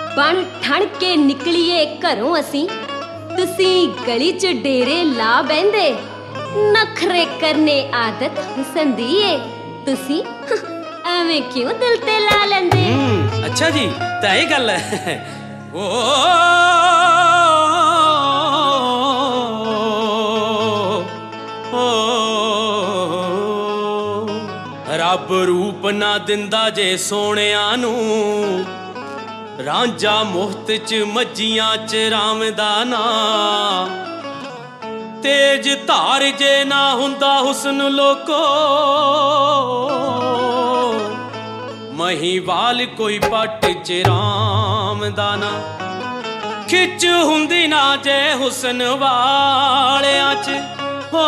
बन ठण के निकलीए घरों असी, तुसी गली च डेरे ला बहंदे। नखरे करने आदत हुसन दी ए, तुसी एवें क्यों दिल ते ला लेंदे? अच्छा जी, तां ये गल है। रब रूप ना दिंदा जे सोहणिया नूं, रांझा मुफ्त च मज्जियां च रामदा ना। तेज धार जे ना हुंदा हुस्न लोको, महीवाल कोई पट च रामदा ना। खिच हुंदी ना जे हुस्न वालियां च, हो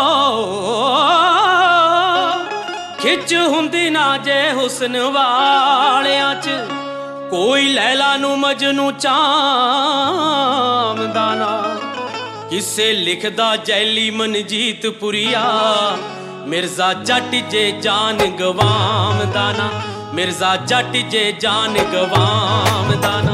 खिच हुंदी ना जे हुस्न वालियां च। कोई लैला नू मजनू चामदा ना। किसे लिखदा जैली मनजीत पुरिया, मिर्जा जट जे जान गवामदा ना। मिर्जा जट जे जान गवामदा ना।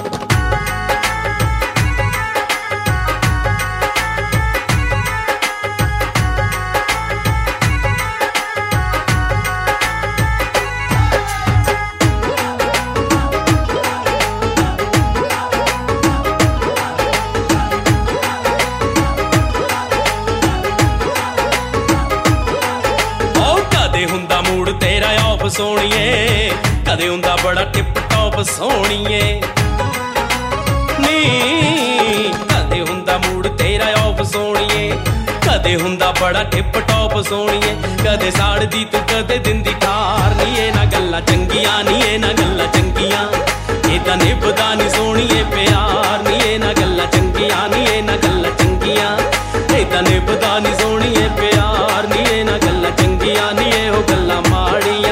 सोहणीए कदे हुंदा बड़ा टिप टॉप सोहणीए नी, कदे हुंदा मूड तेरा ऑफ सोहणीए। कदे हुंदा बड़ा टिप टॉप सोहणीए। कदे साड़दी तू कदे दिंदी ठार नी। ए ना गल्लां चंगियां नी, ए ना गल्लां चंगियां। ए तां निभदा नी सोहणीए प्यार नी। ए ना गल्लां चंगियां नी, ए ना गल्लां चंगियां। ए तां निभदा नी सोहणीए प्यार नी। ए ना गल्लां चंगियां नी, ए ओ गल्लां माड़ियां।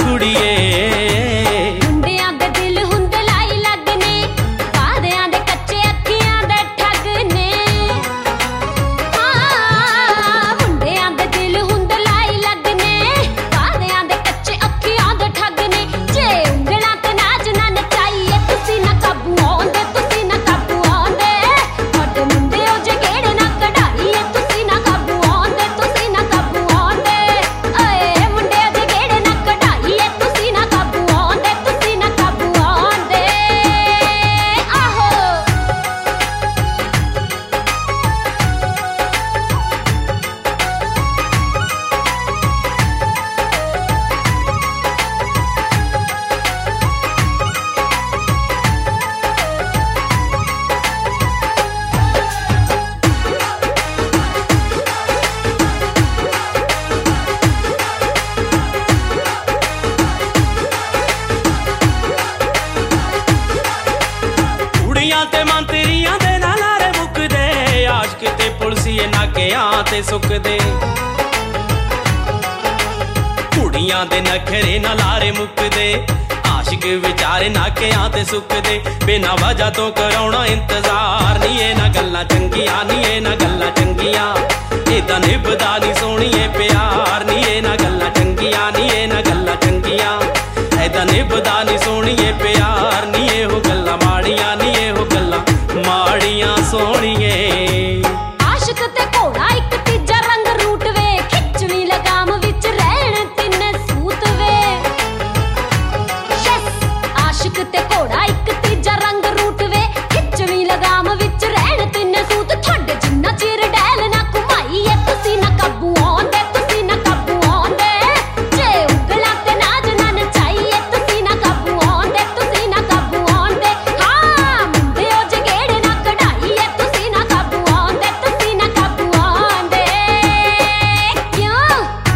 मुंडियां दे दिल हुंदे लाई लगने, वादियां दे कच्चे अखियां दे ठगने। हाँ, मुंडियां दे दिल हुंदे लाई लगने, वादियां दे कच्चे अखियां दे ठगने। जे उंगलां ते नाच ना नचाईए, तुसी ना काबू आउंदे, तुसी ना काबू आउंदे। तुहाडे मुंडे ओ जे गेड़े ना कढाईए, तुसी ना काबू आउंदे, तुसी ना काबू आउंदे। ओए मुंडे जे गेड़े ना कढाईए, तुसी ना काबू आउंदे, तुसी ना काबू आउंदे। आहो ते मंत्रियां दे ना लारे मुकदे, आशिक ते पुलसिए नाकियां ते सुकदे। कुड़ियां दे नखरे ना लारे मुकदे, आशिक विचारे नाकियां ते सुकदे। बिना वजह तो कराउणा इंतजार नी। ए ना गल्लां चंगियां नी, ए ना गल्लां चंगियां। ए तां निभदा नी सोहणीए प्यार नी। ए ना गल्लां चंगियां नी, ए ना गल्लां चंगियां। ए तां निभदा नी सोहणीए प्यार नी। ए हो गल्लां माड़ियां नी, ए हो गल्लां माड़ियां सोहणीए। आशिक ते घोड़ा एक तीजा रंग रूट वे, खिचवी लगाम विच रहण तिन्ने सूत वे। यस, आशिक ते घोड़ा एक तीजा रंग रूट वे, खिचवी लगाम विच रहण तिन्ने सूत। थोड़े जिन्ना चिर डैल ना घुमाईए, तुसी ना काबू आउंदे, तुसी ना काबू आउंदे। जे उंगलां ते नाच ना नचाईए, तुसी ना काबू आउंदे, तुसी ना काबू आउंदे। हाँ, मुंडे ओ जे गेड़े ना कढाईए, तुसी ना काबू आउंदे, तुसी ना काबू आउंदे। क्यों?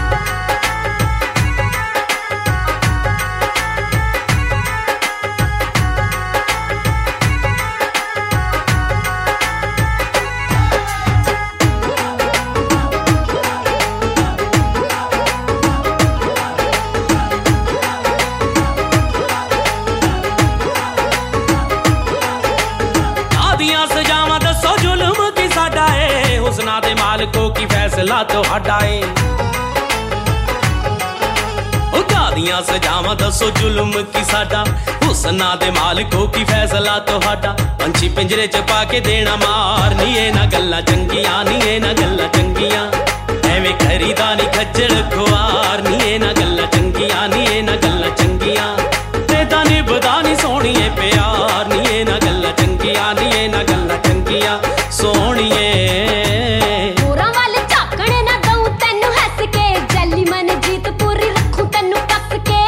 आदियां सजावां दसो जुल्म की साडा ए, हुस्ना दे मालको की फैसला तुहाडा ए। ਸਾਰੀਆਂ ਸਜਾਵਾਂ ਦੱਸੋ ਜ਼ੁਲਮ ਕੀ ਸਾਡਾ, ਹੁਸਨਾ ਦੇ ਮਾਲਕੋ ਕੀ ਫੈਸਲਾ ਤੁਹਾਡਾ। ਪੰਛੀ ਪਿੰਜਰੇ ਚ ਪਾ ਕੇ ਦੇਣਾ ਮਾਰ, ਨੀ ਇਹ ਨਾ ਗੱਲਾਂ ਚੰਗੀਆਂ, ਨੀ ਇਹ ਨਾ ਗੱਲਾਂ ਚੰਗੀਆਂ। ਐਵੇਂ ਖਰੀਦਾ ਨੀ ਖੱਜਲ ਖੁਆਰ, ਨੀ ਇਹ ਨਾ ਗੱਲਾਂ ਚੰਗੀਆਂ, ਨੀ ਇਹ ਨਾ ਗੱਲਾਂ ਚੰਗੀਆਂ। ਤੇ ਤਾਂ ਨਿਭਦਾ ਨੀ ਸੋਹਣੀਏ ਪਿਆਰ, ਨੀ ਇਹ ਨਾ ਗੱਲਾਂ ਚੰਗੀਆਂ, ਨੀ ਇਹ ਨਾ ਗੱਲਾਂ ਚੰਗੀਆਂ ਸੋਹਣੀਏ। ਹੋਰਾਂ ਵੱਲ ਝਾਕਣ ਨਾ ਦਊ ਤੈਨੂੰ ਹੱਸ ਕੇ, ਜੈਲੀ ਮਨ ਜੀਤ ਪੂਰੀ ਰੱਖੂ ਤੈਨੂੰ ਕੱਸ ਕੇ।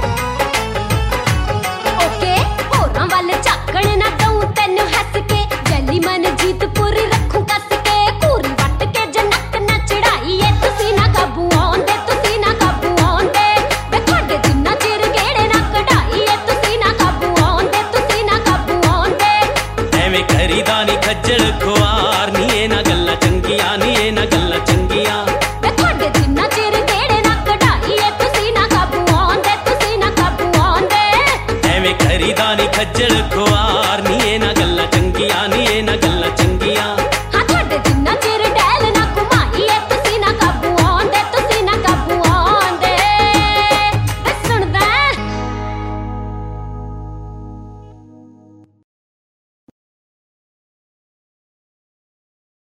ਓਕੇ ਹੋਰਾਂ ਵੱਲ ਝਾਕਣ ਨਾ ਦਊ ਤੈਨੂੰ ਹੱਸ ਕੇ, ਜੈਲੀ ਮਨ ਜੀਤ ਪੂਰੀ ਰੱਖੂ ਕੱਸ ਕੇ। ਘੂਰੀ ਵੱਟ ਕੇ ਜਨਕ ਨਾ ਚੜਾਈਏ, ਤੁਸੀਂ ਨਾ ਕਾਬੂ ਆਉਂਦੇ, ਤੁਸੀਂ ਨਾ ਕਾਬੂ ਆਉਂਦੇ। ਵੇ ਤੁਹਾਡੇ ਜਿੰਨਾ ਚਿਰ ਗੇੜੇ ਨਾ ਕਢਾਈਏ, ਤੁਸੀਂ ਨਾ ਕਾਬੂ ਆਉਂਦੇ, ਤੁਸੀਂ ਨਾ ਕਾਬੂ ਆਉਂਦੇ। ਐਵੇਂ ਕਰੀਦਾ ਨੀ ਖੱਜਲ ਖੁਆਰ, ਨੀ ਇਹ ਨਾ ਗੱਲਾਂ ਚੰਗੀਆਂ, ਨੀ ਇਹ ਨਾ ਗੱਲਾਂ ਚੰਗੀਆਂ। ਵੇ ਤੁਹਾਡੇ ਜਿੰਨਾ ਚਿਰ ਗੇੜੇ ਨਾ ਕਢਾਈਏ, ਤੁਸੀਂ ਨਾ ਕਾਬੂ ਆਉਂਦੇ, ਤੁਸੀਂ ਨਾ ਕਾਬੂ ਆਉਂਦੇ। ਐਵੇਂ ਕਰੀਦਾ ਨੀ ਖੱਜਲ ਖੁਆਰ,